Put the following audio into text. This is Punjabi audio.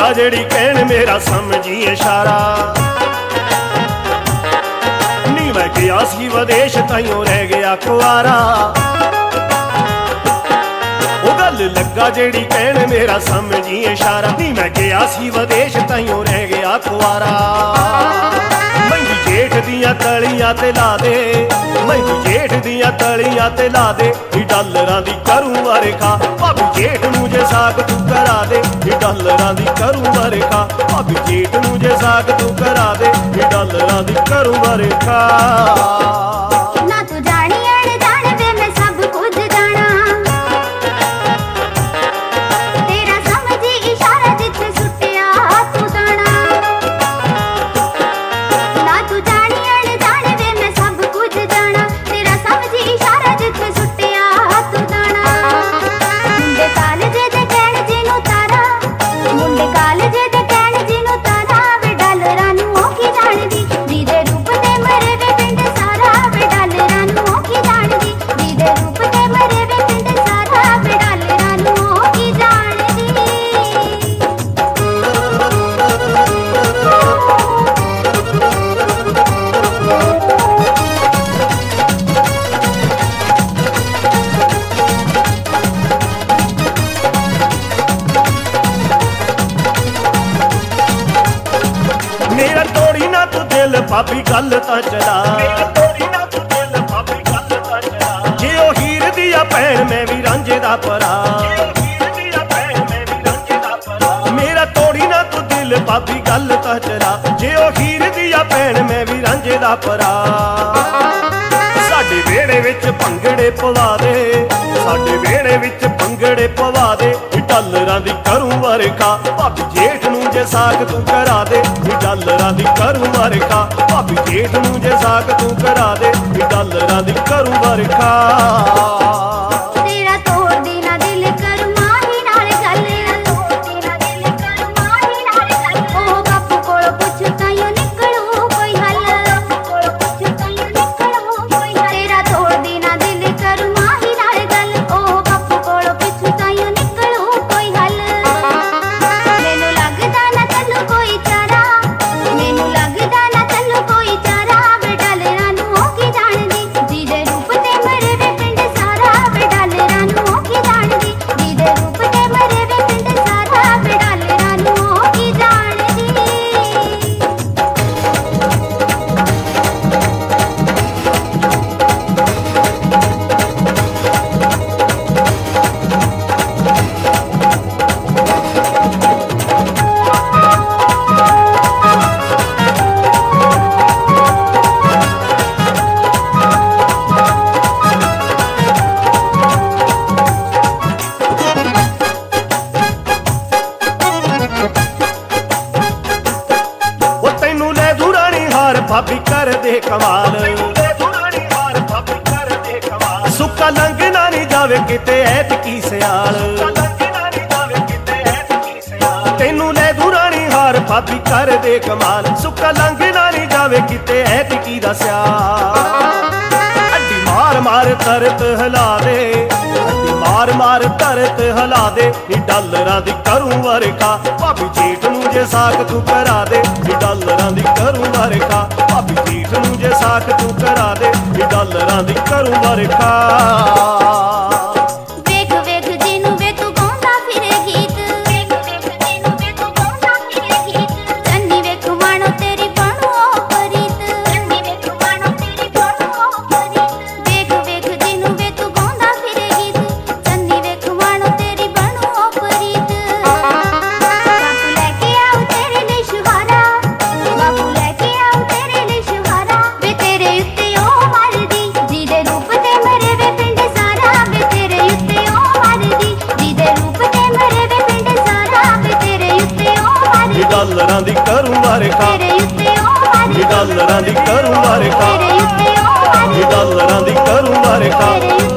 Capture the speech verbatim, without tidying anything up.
ਲੱਗਾ ਜਿਹੜੀ ਕਹਿਣ ਮੇਰਾ ਸਮਝੀ ਇਸ਼ਾਰਾ। ਨੀ ਮੈਂ ਗਿਆ ਸੀ ਵਿਦੇਸ਼ ਤਾਈਓ ਰਹਿ ਗਿਆ ਕੁਆਰਾ। ਉਹ ਗੱਲ ਲੱਗਾ ਜਿਹੜੀ ਕਹਿਣ ਮੇਰਾ ਸਮਝੀ ਇਸ਼ਾਰਾ। ਨੀ ਮੈਂ ਗਿਆ ਸੀ ਵਿਦੇਸ਼ ਤਾਈਓ ਰਹਿ ਗਿਆ ਕੁਆਰਾ। ਮੈਨੂੰ ਜੇਠ ਦੀਆਂ ਤਲੀਆਂ ਤੇ ਲਾ ਦੇ, ਮੈਨੂੰ ਜੇਠ ਦੀਆਂ ਤਲੀਆਂ ਤੇ ਲਾ ਦੇ, ਡਾਲਰਾਂ ਦੀ ਕਰੂੰ ਵਰਖਾ। ਭਾਬੀ ਜੇਠ ਨੂੰ ਜੇ ਸਾਕ ਤੂੰ ਕਰਾ ਦੇ, ਡਾਲਰਾਂ ਦੀ ਕਰੂੰ ਵਰਖਾ। ਭਾਬੀ ਜੇਠ ਨੂੰ ਜੇ ਸਾਕ ਤੂੰ ਕਰਾ ਦੇ, ਡਾਲਰਾਂ ਦੀ ਕਰੂੰ ਵਰਖਾ। ਨਾ ਤੂੰ ਜਾਣੀ ਅਣ ਜਾਣ ਵੇ ਮੈਂ ਸਭ ਕੁਝ ਜਾਣਾ, ਤੇਰਾ ਸਮਝੀ ਇਸ਼ਾਰਾ ਜਿੱਥੇ ਸੁੱਟਿਆ ਤੂੰ ਦਾਣਾ। ਨਾ ਤੂੰ ਜਾਣੀ ਅਣ ਜਾਣ ਵੇ ਮੈਂ ਸਭ ਕੁਝ ਜਾਣਾ, ਤੇਰਾ ਸਮਝੀ ਇਸ਼ਾਰਾ ਜਿੱਥੇ ਸੁੱਟਿਆ ਤੂੰ ਦਾਣਾ। ਮੁੰਡੇ ਕਾਲਜੇ ਦੇ ਕਹਿਣ ਜਿਹਨੂੰ ਤਾਰਾ, ਮੁੰਡੇ ਕਾਲਜੇ ਦੇ ਕਹਿਣ ਜਿਹਨੂੰ ਤਾਰਾ, ਵੇ ਡਾਲਰਾਂ ਨੂੰ ਉਹ ਕੀ ਜਾਣਦੀ, ਜਿਹਦੇ ਰੂਪ ਤੇ ਮਰੇ ਵੇ ਪਿੰਡ ਸਾਰਾ। ਵੇ ਡਾਲਰਾਂ ਨੂੰ ਉਹ ਕੀ ਜਾਣਦੀ, ਜਿਹਦੇ ਰੂਪ ਤੇ ਮਰੇ ਵੇ ਪਿੰਡ ਸਾਰਾ। ਵੇ ਡਾਲਰਾਂ ਨੂੰ ਉਹ ਕੀ ਜਾਣਦੀ। ਮੇਰਾ ਤੋੜੀ ਨਾ ਤੂੰ ਦਿਲ ਭਾਬੀ ਗੱਲ ਤਾਂ ਚਲਾ, ਮੇਰਾ ਤੋੜੀ ਨਾ ਤੂੰ ਦਿਲ ਭਾਬੀ ਗੱਲ ਤਾਂ ਚਲਾ। ਜੇ ਉਹ ਹੀਰ ਦੀ ਆ ਭੈਣ ਮੈਂ ਵੀ ਰਾਂਝੇ ਦਾ ਭਰਾ, ਜੇ ਉਹ ਹੀਰ ਦੀ ਆ ਭੈਣ ਮੈਂ ਵੀ ਰਾਂਝੇ ਦਾ ਭਰਾ। ਮੇਰਾ ਤੋੜੀ ਨਾ ਤੂੰ ਦਿਲ ਭਾਬੀ ਗੱਲ ਤਾਂ ਚਲਾ, ਜੇ ਉਹ ਹੀਰ ਦੀ ਆ ਭੈਣ ਮੈਂ ਵੀ ਰਾਂਝੇ ਦਾ ਭਰਾ। ਸਾਡੇ ਵਿਹੜੇ ਵਿੱਚ ਭੰਗੜੇ ਪਵਾ ਦੇ, ਸਾਡੇ ਵਿਹੜੇ ਵਿੱਚ ਭੰਗੜੇ ਪਵਾ ਦੇ, ਡਾਲਰਾਂ ਦੀ ਕਰੂੰ ਵਰਖਾ। ਭਾਬੀ ਜੇਠ ਨੂੰ ਜੇ ਸਾਕ ਤੂੰ ਕਰਾ ਦੇ, ਡਾਲਰਾਂ ਦੀ ਕਰੂੰ ਵਰਖਾ। ਭਾਬੀ ਜੇਠ ਨੂੰ ਜੇ ਸਾਕ ਤੂੰ ਕਰਾ ਦੇ, ਡਾਲਰਾਂ ਦੀ ਕਰੂੰ ਵਰਖਾ। ਤੇਰਾ ਤੋੜਦੀ ਨਾ ਦਿਲ ਕਰ ਮਾਹੀ ਨਾਲ ਗੱਲ, ਤੋੜਦੀ ਨਾ ਦਿਲ ਕਰ ਮਾਹੀ ਨਾਲ ਗੱਲ। ਉਹ ਬਾਪੂ ਕੋਲੋਂ ਪੁੱਛ ਤਾਈਓ ਨਿਕਲੂ ਕੋਈ ਹੱਲ, ਬਾਪੂ ਕੋਲੋਂ ਪੁੱਛ ਤਾਈਓ ਨਿਕਲੂ ਕੋਈ ਹੱਲ। ਤੇਰਾ ਤੋੜਦੀ ਨਾ ਦਿਲ ਕਰ ਮਾਹੀ ਨਾਲ ਗੱਲ, ਉਹ ਬਾਪੂ ਕੋਲੋਂ ਪੁੱਛ ਤਾਈਓ ਨਿਕਲੂ ਕੋਈ ਹੱਲ। ਮੈਨੂੰ ਲੱਗਦਾ ਨਾ ਤੈਨੂੰ ਕੋਈ ਚਾਰਾ, ਮੈਨੂੰ ਲੱਗਦਾ ਨਾ ਤੈਨੂੰ ਕੋਈ ਚਾਰਾ। ਵੇ ਡਾਲਰਾਂ ਨੂੰ ਉਹ ਕੀ ਜਾਣਦੀ, ਜਿਹਦੇ ਰੂਪ ਤੇ ਮਰੇ ਵੇ ਪਿੰਡ ਸਾਰਾ। ਵੇ ਡਾਲਰਾਂ ਨੂੰ ਉਹ ਕੀ ਜਾਣਦੀ, ਜਿਹਦੇ ਰੂਪ ਤੇ ਮਰੇ ਵੇ ਪਿੰਡ ਸਾਰਾ। ਵੇ ਡਾਲਰਾਂ ਨੂੰ ਉਹ ਕੀ ਜਾਣਦੀ। ਉਹ ਤੈਨੂੰ ਲੈ ਦੂ ਰਾਣੀ ਹਾਰ ਭਾਬੀ ਕਰ ਦੇ ਕਮਾਲ, ਸੁੱਕਾ ਲੰਘਣਾ ਨਹੀਂ ਜਾਵੇ ਕਿਤੇ ਐਤਕੀ ਸਿਆਲ। ਤੈਨੂੰ ਲੈ ਦੂ ਰਾਣੀ ਹਾਰ ਭਾਬੀ ਕਰ ਦੇ ਕਮਾਲ, ਸੁੱਕਾ ਲੰਘਣਾ ਨਹੀਂ ਜਾਵੇ ਕਿਤੇ ਐਤਕੀ ਦਾ ਸਿਆਲ। ਅੱਡੀ ਮਾਰ ਮਾਰ ਤਰਤ ਹਿਲਾ ਦੇ, ਅੱਡੀ ਮਾਰ ਮਾਰ ਤਰਤ ਹਿਲਾ ਦੇ, ਨੀ ਡਾਲਰਾਂ ਦੀ ਕਰੂੰ ਵਰਖਾ। ਭਾਬੀ ਜੇਠ ਨੂੰ ਜੇ ਸਾਕ ਤੂੰ ਕਰਾ ਦੇ, ਨੀ ਡਾਲਰਾਂ ਦੀ ਕਰੂੰ ਵਰਖਾ। ਭਾਬੀ ਜੇਠ ਨੂੰ ਜੇ ਸਾਕ ਤੂੰ ਕਰਾ ਦੇ, ਨੀ ਡਾਲਰਾਂ ਦੀ ਕਰੂੰ ਵਰਖਾ। ਵੇਖ ਵੇਖ ਜਿਹਨੂੰ ਵੇ ਤੂੰ ਗਾਉਂਦਾ ਫਿਰੇ ਗੀਤ, ਵੇਖ ਵੇਖ ਜਿਹਨੂੰ ਵੇ ਤੂੰ ਗਾਉਂਦਾ ਫਿਰੇ ਗੀਤ। ਚੰਨੀ ਵੇਖ ਮਾਣੋ ਤੇਰੀ ਬਣੂ ਉਹ ਪ੍ਰੀਤ, ਚੰਨੀ ਵੇਖ ਮਾਣੋ ਤੇਰੀ ਬਣੂ ਉਹ ਪ੍ਰੀਤ। ਵੇਖ ਵੇਖ ਜਿਹਨੂੰ ਵੇ ਤੂੰ ਗਾਉਂਦਾ ਫਿਰੇ ਗੀਤ, ਚੰਨੀ ਵੇਖ ਮਾਣੋ ਤੇਰੀ ਬਣੂ ਉਹ ਪ੍ਰੀਤ। ਬਾਪੂ ਲੈ ਕੇ ਆਉ ਤੇਰੇ ਲਈ ਸ਼ੁਹਾਰਾ, ਬਾਪੂ ਲੈ ਕੇ ਆਉ ਤੇਰੇ ਲਈ ਸ਼ੁਹਾਰਾ। ਵੇ ਤੇਰੇ ਉੱਤੇ ਉਹ ਮਰਦੀ, ਜਿਹਦੇ ਰੂਪ ਤੇ ਮਰੇ ਵੇ ਪਿੰਡ ਸਾਰਾ। ਵੇ ਤੇਰੇ ਉੱਤੇ ਉਹ ਮਰਦੀ, ਜਿਹਦੇ ਰੂਪ ਤੇ ਮਰੇ ਵੇ ਪਿੰਡ ਸਾਰਾ। ਵੇ ਤੇਰੇ ਉੱਤੇ ਉਹ ਮਰਦੀ, ਡਾਲਰਾਂ ਦੀ ਕਰੂੰ ਵਰਖਾ। ਤੇਰੇ ਉੱਤੇ ਉਹ ਮਰਦੀ, ਡਾਲਰਾਂ ਦੀ ਕਰੂੰ ਵਰਖਾ। ਤੇਰੇ ਉੱਤੇ ਉਹ ਮਰਦੀ, ਡਾਲਰਾਂ ਦੀ ਕਰੂੰ ਵਰਖਾ। ਤੇਰੇ